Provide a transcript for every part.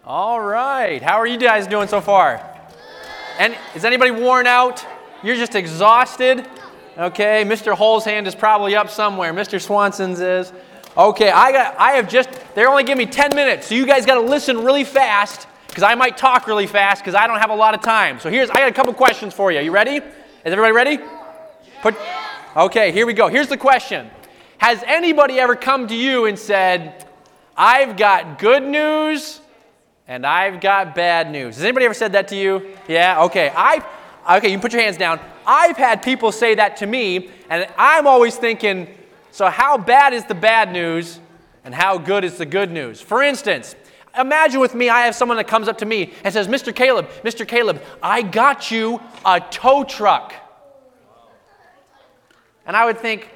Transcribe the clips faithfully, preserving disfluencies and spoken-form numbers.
All right. How are you guys doing so far? And is anybody worn out? You're just exhausted? Okay, Mister Hull's hand is probably up somewhere. Mister Swanson's is. Okay, I got I have just they only give me ten minutes. So you guys got to listen really fast because I might talk really fast because I don't have a lot of time. So here's I got a couple questions for you. You ready? Is everybody ready? Put Okay, here we go. Here's the question. Has anybody ever come to you and said, "I've got good news and I've got bad news"? Has anybody ever said that to you? Yeah, okay. I Okay, you can put your hands down. I've had people say that to me, and I'm always thinking, so how bad is the bad news and how good is the good news? For instance, imagine with me, I have someone that comes up to me and says, Mister Caleb, Mister Caleb, I got you a tow truck. And I would think,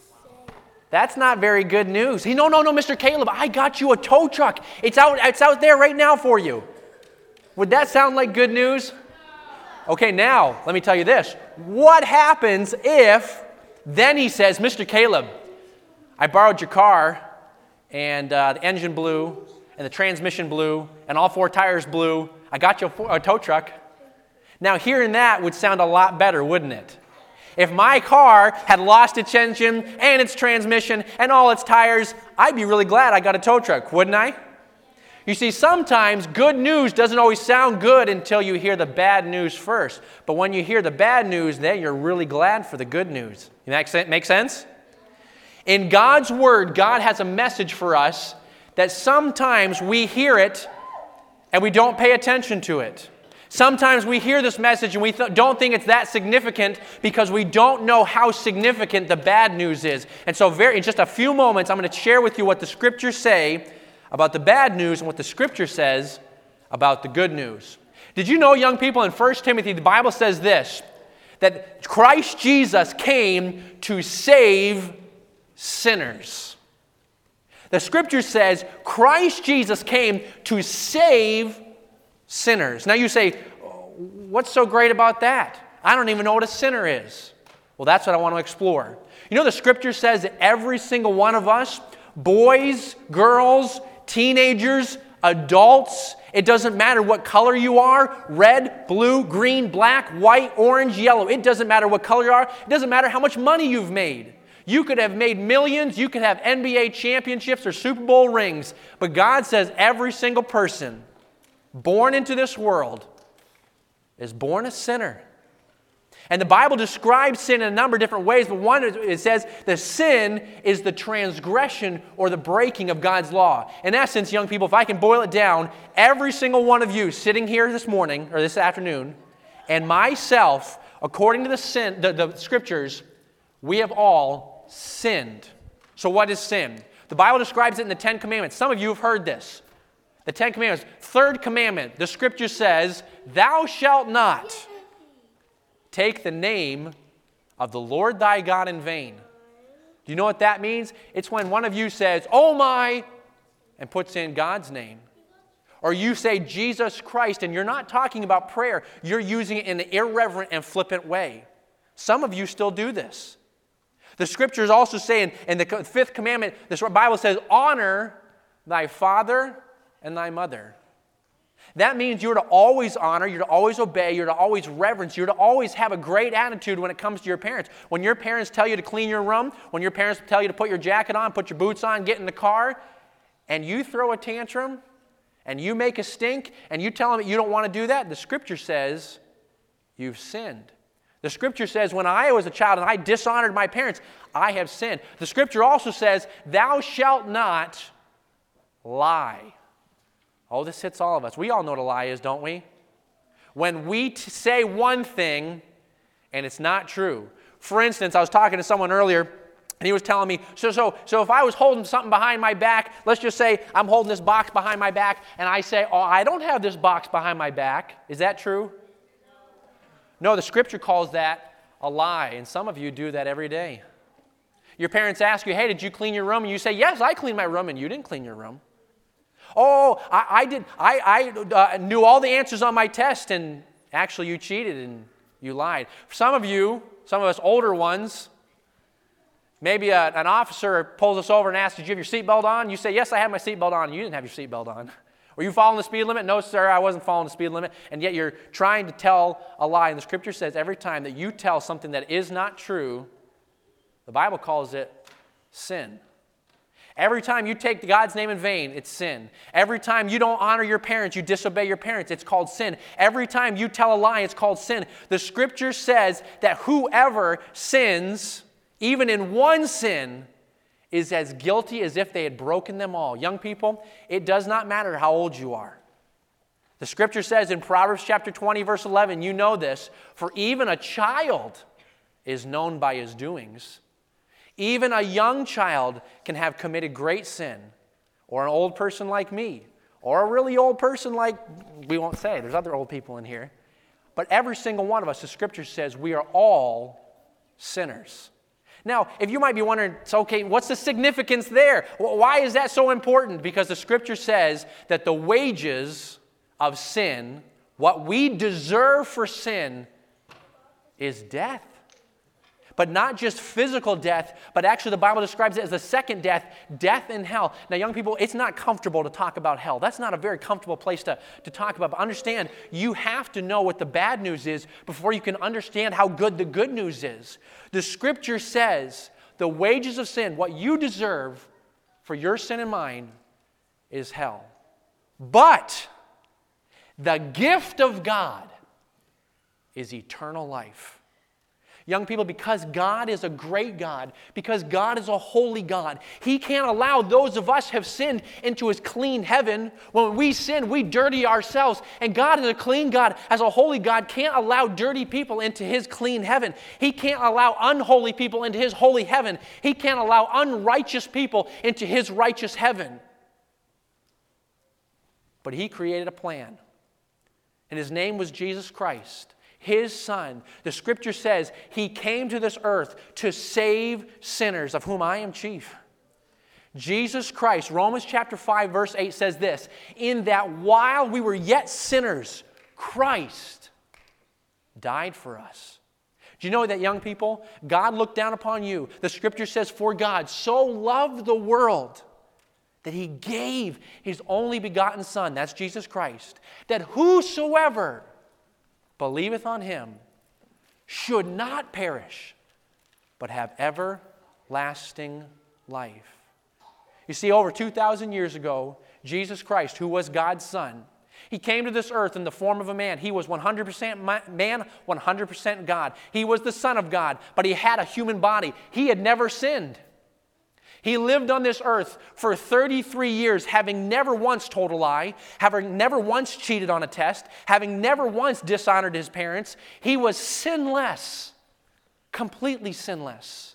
that's not very good news. He, no, no, no, Mister Caleb, I got you a tow truck. It's out, it's out there right now for you. Would that sound like good news? Okay, now, let me tell you this. What happens if then he says, Mister Caleb, I borrowed your car, and uh, the engine blew, and the transmission blew, and all four tires blew. I got you a, a tow truck. Now, hearing that would sound a lot better, wouldn't it? If my car had lost its engine and its transmission and all its tires, I'd be really glad I got a tow truck, wouldn't I? You see, sometimes good news doesn't always sound good until you hear the bad news first. But when you hear the bad news, then you're really glad for the good news. Make sense? In God's Word, God has a message for us that sometimes we hear it and we don't pay attention to it. Sometimes we hear this message and we th- don't think it's that significant because we don't know how significant the bad news is. And so very, in just a few moments, I'm going to share with you what the Scriptures say about the bad news and what the Scripture says about the good news. Did you know, young people, in First Timothy, the Bible says this, that Christ Jesus came to save sinners. The Scripture says Christ Jesus came to save sinners. Now you say, what's so great about that? I don't even know what a sinner is. Well, that's what I want to explore. You know, the Scripture says that every single one of us, boys, girls, teenagers, adults, it doesn't matter what color you are, red, blue, green, black, white, orange, yellow. It doesn't matter what color you are. It doesn't matter how much money you've made. You could have made millions. You could have N B A championships or Super Bowl rings. But God says every single person born into this world is born a sinner. And the Bible describes sin in a number of different ways, but one, it says the sin is the transgression or the breaking of God's law. In essence, young people, if I can boil it down, every single one of you sitting here this morning or this afternoon, and myself, according to the sin, the, the Scriptures, we have all sinned. So what is sin? The Bible describes it in the Ten Commandments. Some of you have heard this. The Ten Commandments. Third commandment, the Scripture says, "Thou shalt not take the name of the Lord thy God in vain." Do you know what that means? It's when one of you says, "Oh my," and puts in God's name. Or you say Jesus Christ, and you're not talking about prayer. You're using it in an irreverent and flippant way. Some of you still do this. The Scriptures also say in, in the fifth commandment, the Bible says, "Honor thy father and thy mother." That means you're to always honor, you're to always obey, you're to always reverence, you're to always have a great attitude when it comes to your parents. When your parents tell you to clean your room, when your parents tell you to put your jacket on, put your boots on, get in the car, and you throw a tantrum, and you make a stink, and you tell them that you don't want to do that, the Scripture says you've sinned. The Scripture says when I was a child and I dishonored my parents, I have sinned. The Scripture also says, "Thou shalt not lie." Oh, this hits all of us. We all know what a lie is, don't we? When we t- say one thing and it's not true. For instance, I was talking to someone earlier, and he was telling me, so, so, so if I was holding something behind my back, let's just say I'm holding this box behind my back, and I say, "Oh, I don't have this box behind my back." Is that true? No, the Scripture calls that a lie, and some of you do that every day. Your parents ask you, "Hey, did you clean your room?" And you say, "Yes, I cleaned my room," and you didn't clean your room. "Oh, I, I did. I, I uh, knew all the answers on my test," and actually you cheated and you lied. For some of you, some of us older ones, maybe a, an officer pulls us over and asks, "Did you have your seatbelt on?" You say, "Yes, I had my seatbelt on." And you didn't have your seatbelt on. Were you following the speed limit? No, sir, I wasn't following the speed limit. And yet you're trying to tell a lie. And the Scripture says every time that you tell something that is not true, the Bible calls it sin. Every time you take God's name in vain, it's sin. Every time you don't honor your parents, you disobey your parents, it's called sin. Every time you tell a lie, it's called sin. The Scripture says that whoever sins, even in one sin, is as guilty as if they had broken them all. Young people, it does not matter how old you are. The Scripture says in Proverbs chapter twenty, verse eleven, you know this, for even a child is known by his doings. Even a young child can have committed great sin, or an old person like me, or a really old person like, we won't say, there's other old people in here. But every single one of us, the Scripture says, we are all sinners. Now, if you might be wondering, so okay, what's the significance there? Why is that so important? Because the Scripture says that the wages of sin, what we deserve for sin, is death. But not just physical death, but actually the Bible describes it as the second death, death in hell. Now, young people, it's not comfortable to talk about hell. That's not a very comfortable place to, to talk about. But understand, you have to know what the bad news is before you can understand how good the good news is. The Scripture says the wages of sin, what you deserve for your sin and mine, is hell. But the gift of God is eternal life. Young people, because God is a great God, because God is a holy God, He can't allow those of us who have sinned into His clean heaven. When we sin, we dirty ourselves. And God is a clean God, as a holy God, can't allow dirty people into His clean heaven. He can't allow unholy people into His holy heaven. He can't allow unrighteous people into His righteous heaven. But He created a plan. And His name was Jesus Christ. His Son. The Scripture says He came to this earth to save sinners, of whom I am chief. Jesus Christ, Romans chapter five, verse eight says this, in that while we were yet sinners, Christ died for us. Do you know that, young people? God looked down upon you. The Scripture says, for God so loved the world that He gave His only begotten Son, that's Jesus Christ, that whosoever believeth on Him should not perish, but have everlasting life. You see, over two thousand years ago, Jesus Christ, who was God's Son, He came to this earth in the form of a man. He was one hundred percent man, one hundred percent God. He was the Son of God, but He had a human body. He had never sinned. He lived on this earth for thirty-three years, having never once told a lie, having never once cheated on a test, having never once dishonored His parents. He was sinless, completely sinless.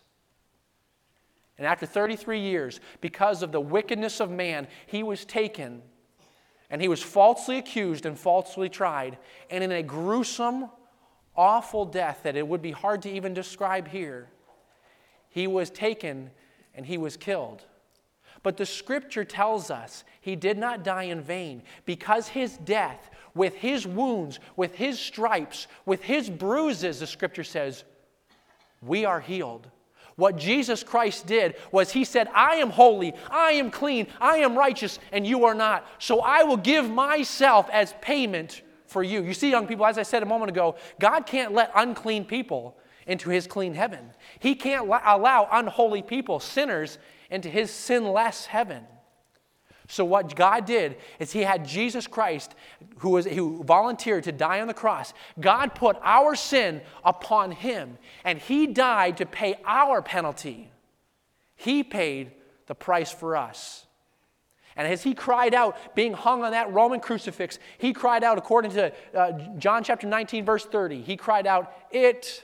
And after thirty-three years, because of the wickedness of man, He was taken and He was falsely accused and falsely tried. And in a gruesome, awful death that it would be hard to even describe here, He was taken and He was killed. But the Scripture tells us He did not die in vain, because His death, with His wounds, with His stripes, with His bruises, the Scripture says, we are healed. What Jesus Christ did was He said, I am holy, I am clean, I am righteous, and you are not. So I will give myself as payment for you. You see, young people, as I said a moment ago, God can't let unclean people into His clean heaven. He can't allow unholy people, sinners, into His sinless heaven. So what God did is He had Jesus Christ, who was who volunteered to die on the cross. God put our sin upon Him, and He died to pay our penalty. He paid the price for us. And as He cried out, being hung on that Roman crucifix, He cried out, according to uh, John chapter nineteen, verse thirty, He cried out, it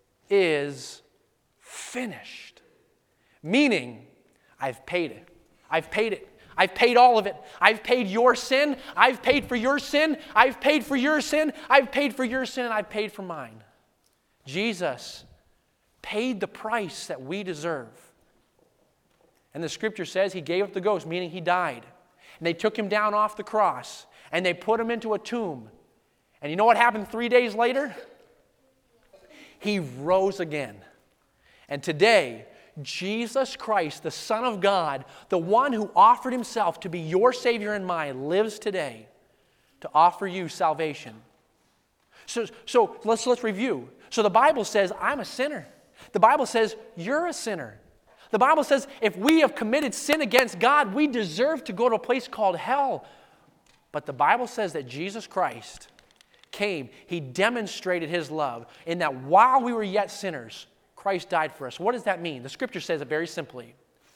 is finished. Meaning, I've paid it. I've paid it. I've paid all of it. I've paid your sin. I've paid for your sin. I've paid for your sin. I've paid for your sin, and I've paid for mine. Jesus paid the price that we deserve. And the Scripture says He gave up the ghost, meaning He died. And they took Him down off the cross, and they put Him into a tomb. And you know what happened three days later? He rose again. And today, Jesus Christ, the Son of God, the one who offered himself to be your Savior and mine, lives today to offer you salvation. So, so let's, let's review. So the Bible says, I'm a sinner. The Bible says, you're a sinner. The Bible says, if we have committed sin against God, we deserve to go to a place called hell. But the Bible says that Jesus Christ came. He demonstrated his love in that while we were yet sinners, Christ died for us. What does that mean? The Scripture says it very simply.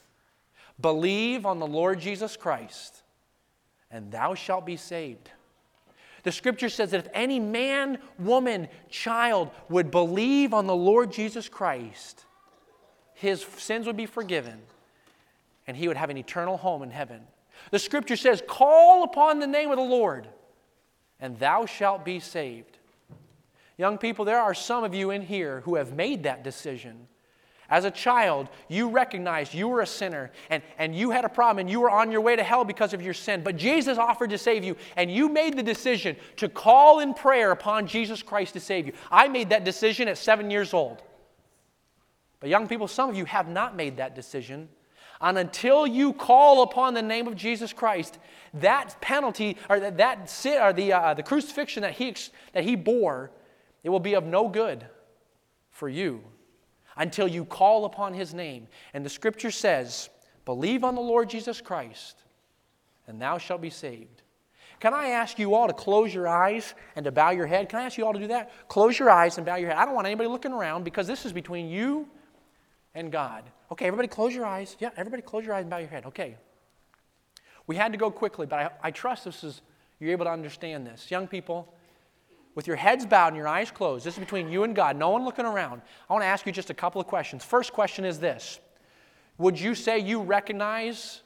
Believe on the Lord Jesus Christ, and thou shalt be saved. The Scripture says that if any man, woman, child would believe on the Lord Jesus Christ, his sins would be forgiven, and he would have an eternal home in heaven. The Scripture says, call upon the name of the Lord, and thou shalt be saved. Young people, there are some of you in here who have made that decision. As a child, you recognized you were a sinner, and, and you had a problem, and you were on your way to hell because of your sin. But Jesus offered to save you, and you made the decision to call in prayer upon Jesus Christ to save you. I made that decision at seven years old. But young people, some of you have not made that decision. And until you call upon the name of Jesus Christ, that penalty, or that, that sin, or the, uh, the crucifixion that he, that he bore, it will be of no good for you until you call upon his name. And the Scripture says, believe on the Lord Jesus Christ, and thou shalt be saved. Can I ask you all to close your eyes and to bow your head? Can I ask you all to do that? Close your eyes and bow your head. I don't want anybody looking around because this is between you and God. Okay, everybody close your eyes. Yeah, everybody close your eyes and bow your head. Okay. We had to go quickly, but I, I trust this is, you're able to understand this. Young people, with your heads bowed and your eyes closed, this is between you and God, no one looking around. I want to ask you just a couple of questions. First question is this. Would you say you recognize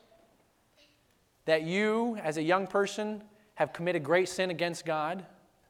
that you, as a young person, have committed great sin against God?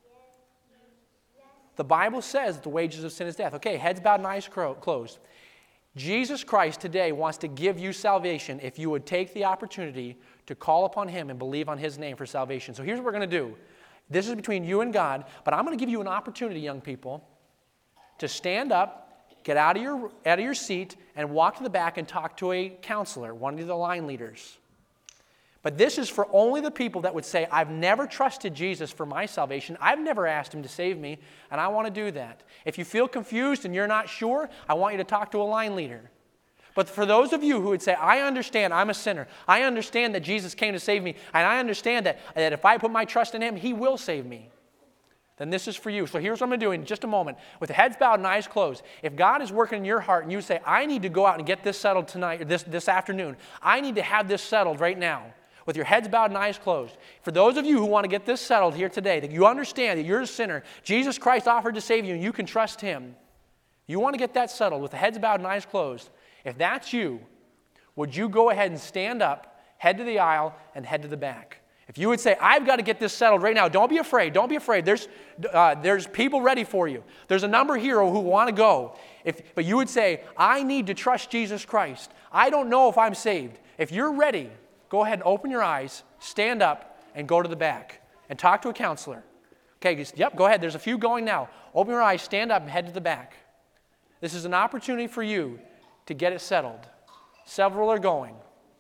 The Bible says that the wages of sin is death. Okay, heads bowed and eyes closed. Jesus Christ today wants to give you salvation if you would take the opportunity to call upon him and believe on his name for salvation. So here's what we're going to do. This is between you and God, but I'm going to give you an opportunity, young people, to stand up, get out of your, out of your seat, and walk to the back and talk to a counselor, one of the line leaders. But this is for only the people that would say, I've never trusted Jesus for my salvation. I've never asked him to save me, and I want to do that. If you feel confused and you're not sure, I want you to talk to a line leader. But for those of you who would say, I understand I'm a sinner. I understand that Jesus came to save me, and I understand that, that if I put my trust in him, he will save me. Then this is for you. So here's what I'm going to do in just a moment. With the heads bowed and eyes closed, if God is working in your heart and you say, I need to go out and get this settled tonight, or this, this afternoon. I need to have this settled right now. With your heads bowed and eyes closed. For those of you who want to get this settled here today, that you understand that you're a sinner, Jesus Christ offered to save you and you can trust him. You want to get that settled with the heads bowed and eyes closed. If that's you, would you go ahead and stand up, head to the aisle, and head to the back? If you would say, I've got to get this settled right now, don't be afraid. Don't be afraid. There's, uh, there's people ready for you. There's a number here who want to go. If, but you would say, I need to trust Jesus Christ. I don't know if I'm saved. If you're ready, go ahead and open your eyes, stand up, and go to the back and talk to a counselor. Okay, yep, go ahead. There's a few going now. Open your eyes, stand up, and head to the back. This is an opportunity for you to get it settled. Several are going.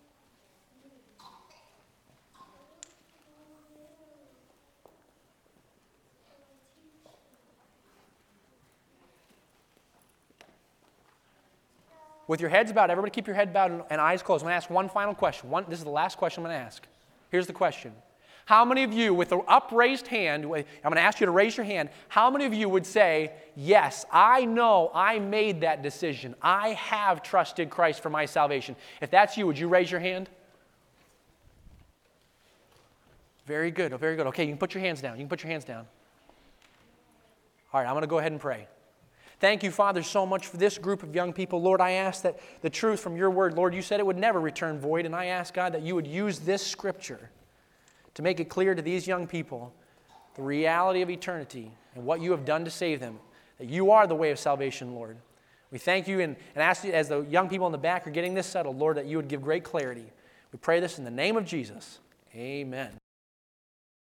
With your heads bowed, everybody keep your head bowed and eyes closed. I'm going to ask one final question. One, this is the last question I'm going to ask. Here's the question. How many of you, with an upraised hand, I'm going to ask you to raise your hand, how many of you would say, yes, I know I made that decision. I have trusted Christ for my salvation. If that's you, would you raise your hand? Very good. Oh, very good. Okay, you can put your hands down. You can put your hands down. All right, I'm going to go ahead and pray. Thank you, Father, so much for this group of young people. Lord, I ask that the truth from your word, Lord, you said it would never return void, and I ask, God, that you would use this scripture to make it clear to these young people the reality of eternity and what you have done to save them, that you are the way of salvation, Lord. We thank you and, and ask you, as the young people in the back are getting this settled, Lord, that you would give great clarity. We pray this in the name of Jesus. Amen.